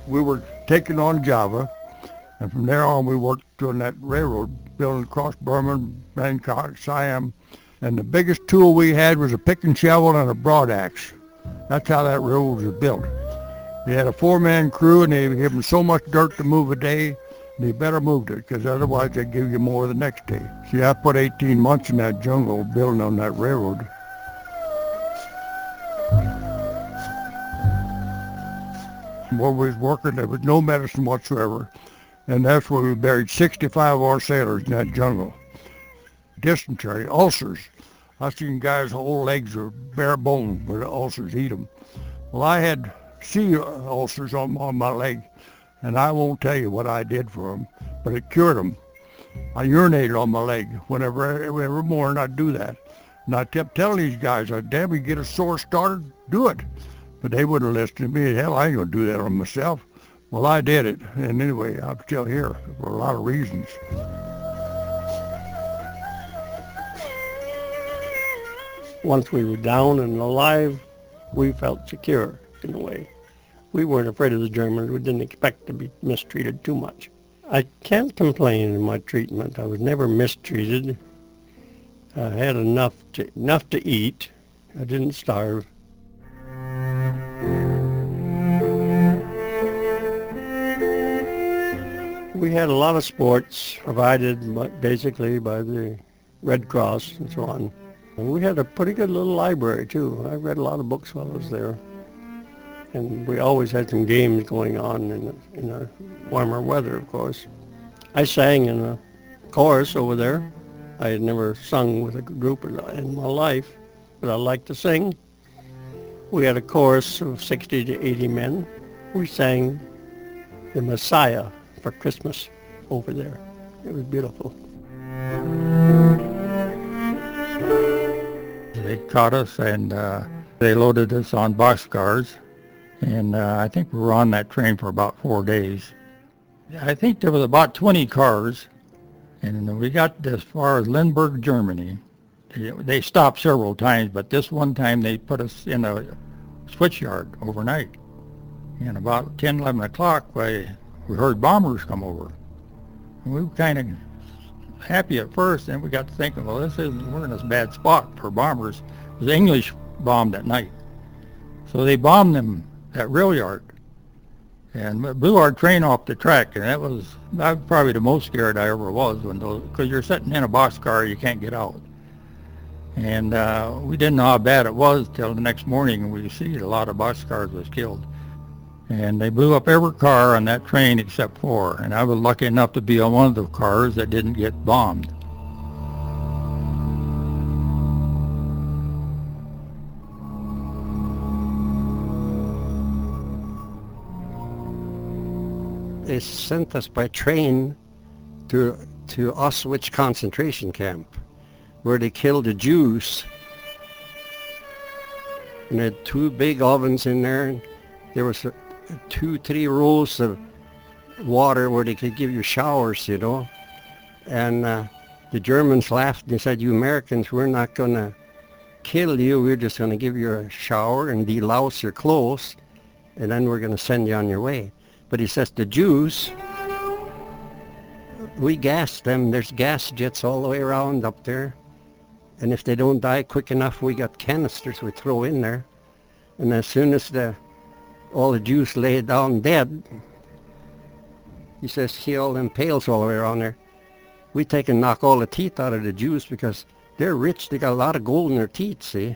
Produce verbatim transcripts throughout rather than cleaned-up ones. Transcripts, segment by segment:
we were taken on Java, and from there on we worked on that railroad, building across Burma, Bangkok, Siam, and the biggest tool we had was a pick and shovel and a broad axe. That's how that railroad was built. They had a four-man crew, and they gave them so much dirt to move a day, they better moved it, because otherwise they'd give you more the next day. See, I put eighteen months in that jungle building on that railroad. Where we was working, there was no medicine whatsoever, and that's where we buried sixty-five of our sailors in that jungle. Dysentery, ulcers. I've seen guys' whole legs are bare bone where the ulcers eat them. Well, I had sea ulcers on, on my leg, and I won't tell you what I did for them, but it cured them. I urinated on my leg whenever, every morning I'd do that. And I kept telling these guys, damn, you get a sore started, do it. But they wouldn't listen to me. Hell, I ain't gonna do that on myself. Well, I did it, and anyway, I'm still here for a lot of reasons. Once we were down and alive, we felt secure in a way. We weren't afraid of the Germans. We didn't expect to be mistreated too much. I can't complain in my treatment. I was never mistreated. I had enough to, enough to eat. I didn't starve. We had a lot of sports provided by, basically by the Red Cross and so on. And we had a pretty good little library too. I read a lot of books while I was there. And we always had some games going on in the, in the warmer weather, of course. I sang in a chorus over there. I had never sung with a group in my life, but I liked to sing. We had a chorus of sixty to eighty men. We sang the Messiah for Christmas over there. It was beautiful. They caught us, and uh, they loaded us on boxcars. And uh, I think we were on that train for about four days. I think there was about twenty cars, and we got as far as Lindbergh, Germany. They, they stopped several times, but this one time they put us in a switch yard overnight. And about ten, eleven o'clock, we, we heard bombers come over. And we were kind of happy at first, and we got to thinking, well, this isn't, we're in this bad spot for bombers. The English bombed at night. So they bombed them that rail yard and blew our train off the track, and that was, that was probably the most scared I ever was, when those, because you're sitting in a boxcar, you can't get out. And uh, we didn't know how bad it was till the next morning, and we see a lot of boxcars was killed. And they blew up every car on that train except four, and I was lucky enough to be on one of the cars that didn't get bombed. They sent us by train to to Auschwitz concentration camp, where they killed the Jews. And they had two big ovens in there, and there was a, two, three rows of water where they could give you showers, you know. And uh, the Germans laughed and said, "You Americans, we're not going to kill you. We're just going to give you a shower and delouse your clothes, and then we're going to send you on your way." But he says, the Jews, we gas them. There's gas jets all the way around up there. And if they don't die quick enough, we got canisters we throw in there. And as soon as the all the Jews lay down dead, he says, see all them pails all the way around there. We take and knock all the teeth out of the Jews because they're rich. They got a lot of gold in their teeth, see.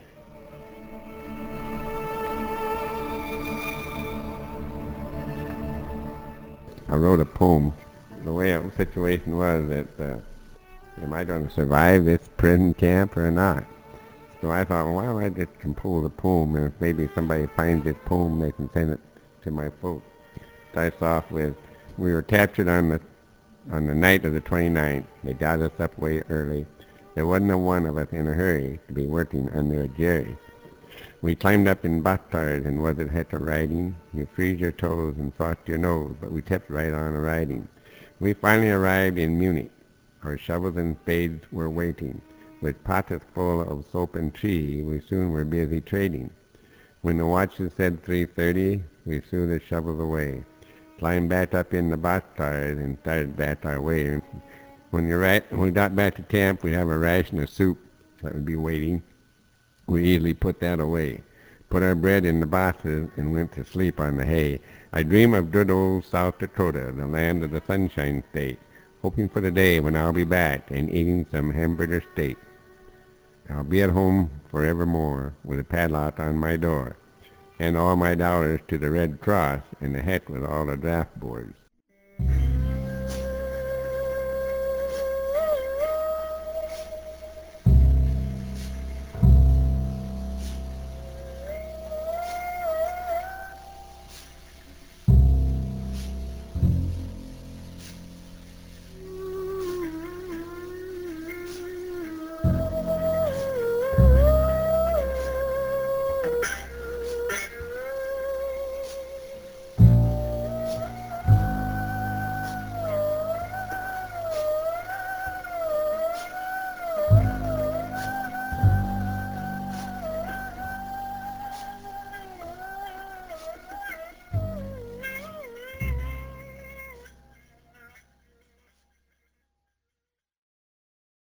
I wrote a poem. The way the situation was that, uh, am I going to survive this prison camp or not? So I thought, well, why don't I just compose a poem, and if maybe somebody finds this poem, they can send it to my folks. Starts off with, we were captured on the on the night of the twenty-ninth. They got us up way early. There wasn't a one of us in a hurry to be working under a jury. We climbed up in boxcars, and was it heavy riding? You freeze your toes and frost your nose, but we kept right on riding. We finally arrived in Munich. Our shovels and spades were waiting. With pockets full of soap and tea, we soon were busy trading. When the watches said three thirty, we threw the shovels away. climbed back up in the boxcars and started back our way. When, you're right, when we got back to camp, we'd have a ration of soup that would be waiting. We easily put that away, put our bread in the boxes, and went to sleep on the hay. I dream of good old South Dakota, the land of the Sunshine State, hoping for the day when I'll be back and eating some hamburger steak. I'll be at home forevermore with a padlock on my door and all my dollars to the Red Cross and the heck with all the draft boards.